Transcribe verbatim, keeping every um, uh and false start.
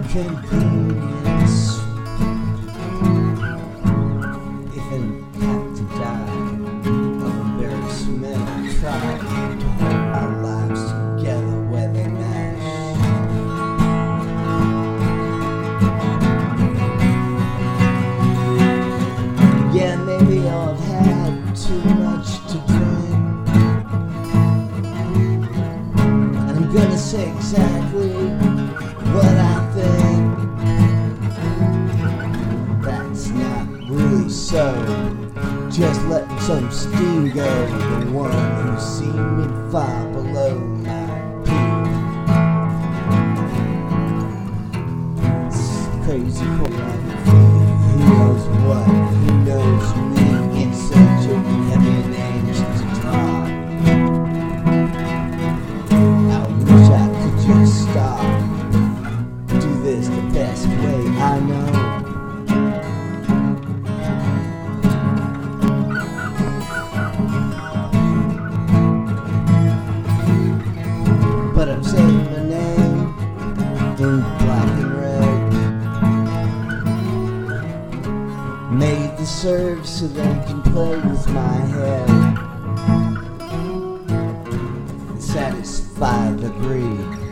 convenience. Even have to die of embarrassment, try to hold our lives together where they mash. Yeah, maybe I've had too much to drink, and I'm gonna say exactly what I think. That's not really so, just letting some steam go. The one who's seen me far below my peak. It's crazy for me. Who knows what? Who knows me? It's such a heavy name to talk. I wish I could just stop. Do this the best way I know. But I'm saying my name in black and red. Made the serve so they can play with my head and satisfy the greed.